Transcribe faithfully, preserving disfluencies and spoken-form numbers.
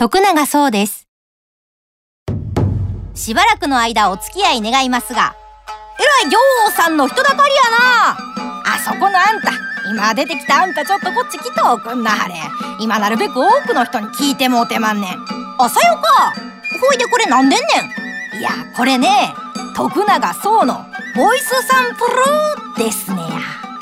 徳永そうです。しばらくの間お付き合い願いますが、えらいぎょうさんの人だかりやな。あそこのあんた、今出てきたあんた、ちょっとこっち来ておくんなはれ。今なるべく多くの人に聞いてもうてまんねん。あ、さよか。ほいでこれなんでんねん。いや、これね、徳永そうのボイスサンプルですねや。